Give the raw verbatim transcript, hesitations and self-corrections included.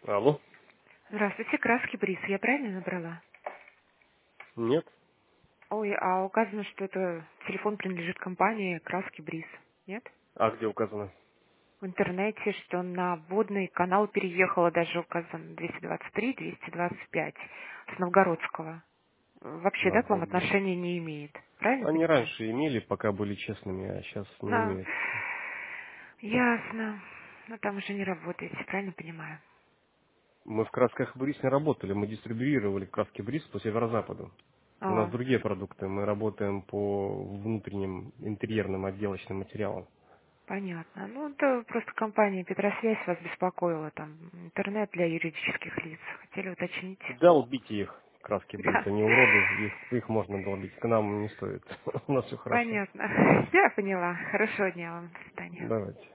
Алло? Здравствуйте, краски Бриз. Я правильно набрала? Нет? Ой, а указано, что это телефон принадлежит компании Краски Бриз. Нет? А где указано? В интернете, что на водный канал переехала, даже указано двести двадцать три, двести двадцать пять с Новгородского. Вообще, На да, к вам водный. отношения не имеет. Правильно Они понимаю? раньше имели, пока были честными, а сейчас не Да. имеют. Ясно. Но там уже не работаете, правильно понимаю? Мы в красках Бриз не работали, мы дистрибьюировали краски Бриз по северо-западу. У нас А, другие продукты, мы работаем по внутренним интерьерным отделочным материалам. понятно. Ну, это просто компания Петросвязь вас беспокоила, там, интернет для юридических лиц. Хотели уточнить. Долбите их, краски Бриз, Да, они уроды, их, их можно долбить, к нам не стоит. У нас все хорошо. понятно. Я поняла. Хорошего дня вам. До свидания. Давайте.